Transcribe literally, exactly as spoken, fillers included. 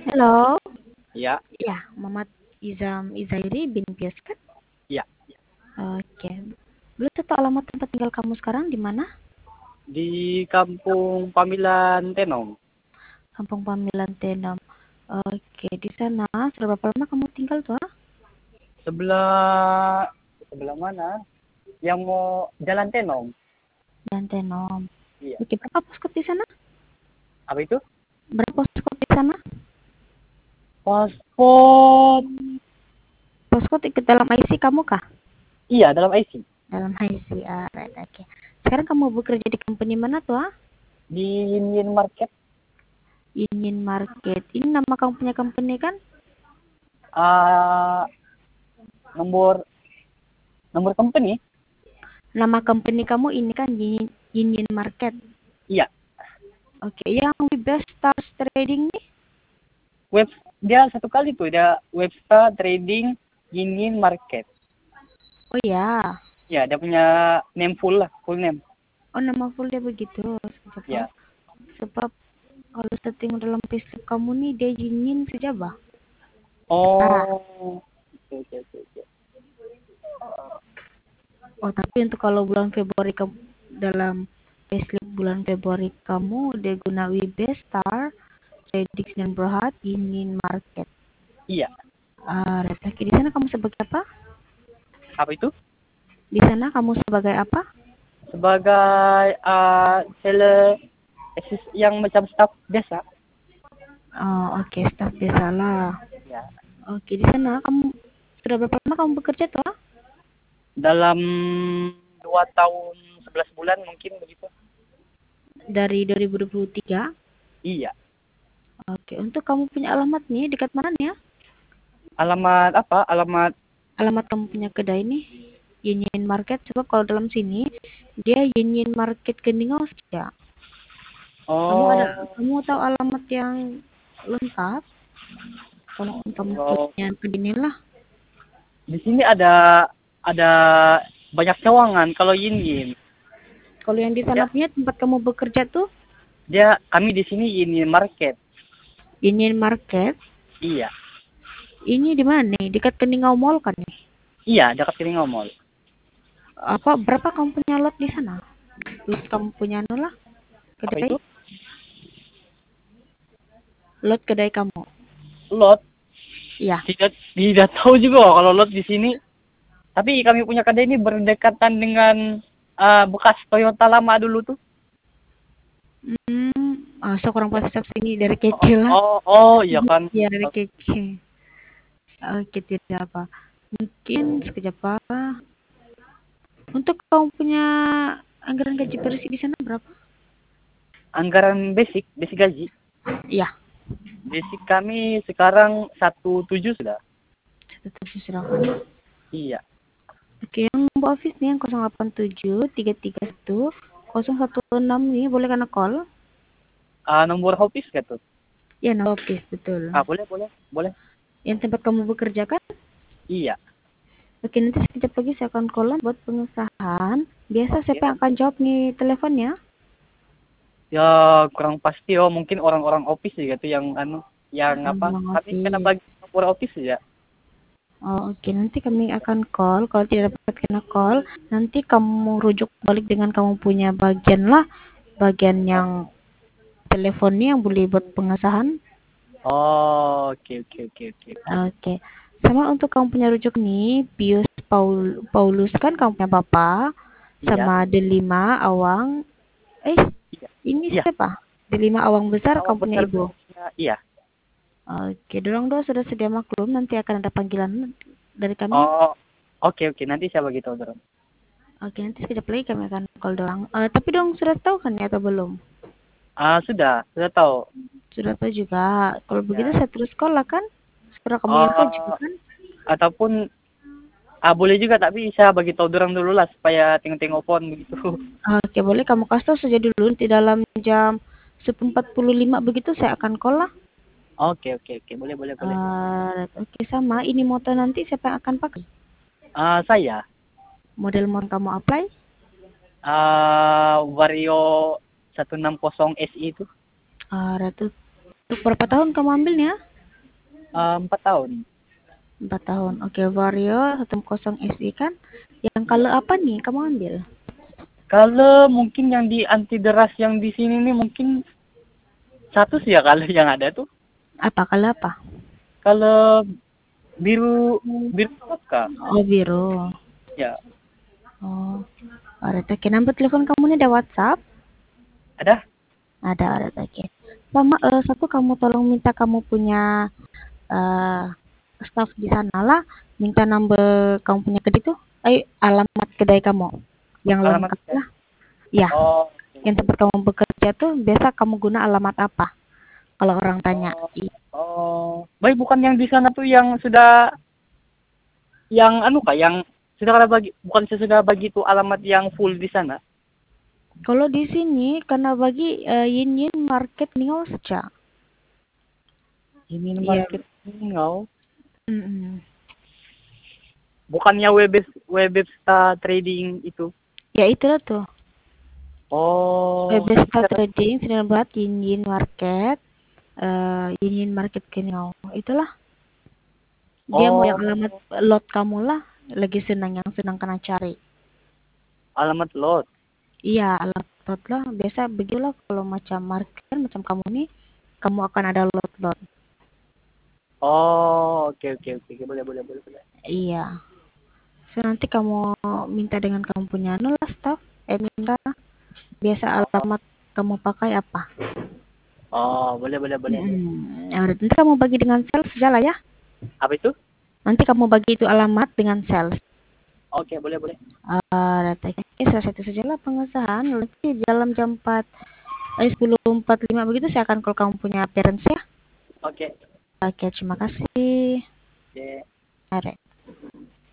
Halo, Ya, ya, Muhammad Izam Izairi bin Pias kan? ya. Oke. Boleh tahu alamat tempat tinggal kamu sekarang di mana? Di Kampung Pamilan Tenong. Kampung Pamilan Tenom. Oke, di sana sudah berapa lama kamu tinggal tuh? Ah? Sebelah sebelah mana? Yang mau Jalan Tenong. Dan Tenom. Iya. Oke, berapa poskop di sana? Apa itu? Berapa poskop di sana? Paspor. Poskop ikut dalam I C kamu kah? Iya, dalam I C. Dalam I C, ah, right, oke. Sekarang kamu bekerja di company mana tuh? Ah? Di Yin Yin Market. Ingin Market. Ini nama kamu punya company kan? Ah, nomor nomor company? Nama company kamu ini kan Yin Yin Market. Iya. Oke, yang Webest Stars Trading nih? Web dia satu kali tuh, dia Webstar Trading Yin Yin Market. Oh ya. Ya, dia punya name full lah, full name. Oh, nama full dia begitu. Sebab, Ya. sebab kalau setting dalam payslip kamu nih dia Yin Sejaba. Ah. Oh. Oke, oke, oke, oke. Oh, tapi untuk kalau bulan Februari kamu dalam payslip bulan Februari kamu dia guna Webest Star Trading dan Berhad Yin Market. Iya. Ah, Oke, di sana kamu sebagai apa? Apa itu? Di sana kamu sebagai apa? Sebagai uh, seller assist yang macam staff biasa. Oh, oke, okay. Staff biasa lah. Ya. Oke, di sana kamu sudah berapa lama kamu bekerja tuh? Dalam dua tahun sebelas bulan mungkin begitu. Dari dua ribu dua puluh tiga. Iya. Oke, untuk kamu punya alamat nih dekat mana nih ya? Alamat apa? Alamat Alamat kamu punya kedai nih Yin Yin Market. Sebab kalau dalam sini dia Yin Yin Market Geningos ya. Kamu ada oh kamu tahu alamat yang lengkap? Kalau kamu kalau punya kedai lah. di sini ada ada banyak cawangan kalau Yin Yin. Kalau yang di sana Ya, punya tempat kamu bekerja tuh dia kami di sini Yin Yin Market. Yin Yin Market. Iya. Ini di mana nih? Dekat Keningau Mall kan nih? Iya, dekat sini ngomong. Apa berapa kamu punya lot di sana? Lot kamu punya nol lah Apa kedai? itu? Lot kedai kamu. Lot. Iya. Tidak tidak tahu juga kalau lot di sini. Tapi kami punya kedai ini berdekatan dengan uh, bekas Toyota lama dulu tuh. Hmm, ah, so kurang Ya. pas sini dari Oh, kecil lah. oh, oh, iya kan. Iya dari kecil. Oke, tidak apa. Mungkin sekejap apa. Untuk kamu punya anggaran gaji bersih di sana berapa? Anggaran basic, basic gaji. Iya. Basic kami sekarang satu tujuh sudah. Satu tujuh silakan. Iya. Oke, yang nomor office nih yang nol delapan tujuh tiga tiga satu nol satu enam nih boleh kena call? Uh, nomor office gitu. Ya, nomor office betul. Ah, boleh, boleh, boleh. Yang tempat kamu bekerja kan? Iya. Oke, nanti sekejap lagi saya akan call buat pengesahan. Biasa Oke. siapa yang akan jawab nih teleponnya? Ya kurang pasti oh mungkin orang-orang office gitu yang anu yang apa? Nomor Kami kena office. bagi nomor office ya. Oh, oke. Nanti kami akan call. Kalau tidak dapat kena call, nanti kamu rujuk balik dengan kamu punya bagian lah. Bagian Oh, yang teleponnya yang boleh buat pengesahan. oh oke oke oke oke. Oke. Sama untuk kamu punya rujuk nih, Pius Paul Paulus kan kamu punya bapak. Iya. Sama Delima Awang. Eh, Iya. ini Iya. siapa? Delima Awang besar Awang kamu punya besar ibu. punya- iya. Oke, dorong doa sudah sedia maklum. Nanti akan ada panggilan dari kami. Oh, oke oke nanti saya bagi tahu terus. Oke, nanti sekejap lagi kami akan call dorang. Eh, tapi dong sudah tahu kan ya atau belum? Ah, sudah, sudah tahu. Sudah tahu juga. Kalau begitu Ya. saya terus call lah kan? Sudah kamu info juga Oh, kan? ataupun ah boleh juga tapi saya bagi tahu dorang dulu lah supaya tengok-tengok phone begitu. Oke, boleh kamu kasih tahu saja dulu. Nanti dalam jam sepuluh empat puluh lima begitu saya akan call lah. Oke oke oke boleh boleh boleh. Eh, oke, sama. Ini motor nanti siapa yang akan pakai? Ah, saya Model mau kamu apply? ah Vario seratus enam puluh S I itu. Eh, Ratu, untuk berapa tahun kamu ambilnya? Ah, empat tahun. Empat tahun. Oke, Vario satu kosong S I kan? Yang Ya. kalau apa nih kamu ambil? Kalau mungkin yang di anti deras yang di sini nih mungkin satu sih ya kalau yang ada tuh. Apa kalau apa? Kalau biru biru apa? Oh, biru. Ya, Oh, ada oke. Nomor telepon kamu ini ada WhatsApp? ada. Ada, ada oke. Sama eh, satu kamu tolong minta kamu punya eh staff di sana lah, minta nomor kamu punya kedai tuh, eh alamat kedai kamu yang Alamat lengkap ya. lah. Ya, Oh, yang tempat kamu bekerja tuh biasa kamu guna alamat apa? Kalau orang tanya. oh, I- oh. Baik, bukan yang di sana tuh yang sudah yang anu kah yang sudah ada bagi bukan sesudah bagi itu alamat yang full di sana. Kalau di sini karena bagi eh, Yin Yin Market Ningau saja. Ini Iya. market Ningau. Mm-mm. Bukannya web Websta trading itu. Ya itulah tuh. Oh, Webesta Trading, Sinar Berat, Yin Yin Market, eh Yin Yin Market Ningau. Itulah. Dia mau yang alamat oh, lot kamu lah. Lagi senang yang senang kena cari. alamat lot. Iya, lot-lot lah. Biasa begitulah kalau macam market, macam kamu nih, kamu akan ada lot-lot. Oh, oke oke oke oke. Boleh boleh boleh boleh. Iya. So, nanti kamu minta dengan kamu punya anu lah staff. Eh, minta biasa Oh, alamat kamu pakai apa. oh, boleh boleh boleh boleh. Hmm, ya, nanti kamu bagi dengan sales saja lah ya. Apa itu? Nanti kamu bagi itu alamat dengan sales. Oke, boleh boleh. Uh, datanya salah satu saja lah pengesahan. Nanti dalam jam empat, eh, sepuluh empat puluh lima begitu saya akan call kamu punya parents ya. Oke. Oke, terima kasih. Oke. Are.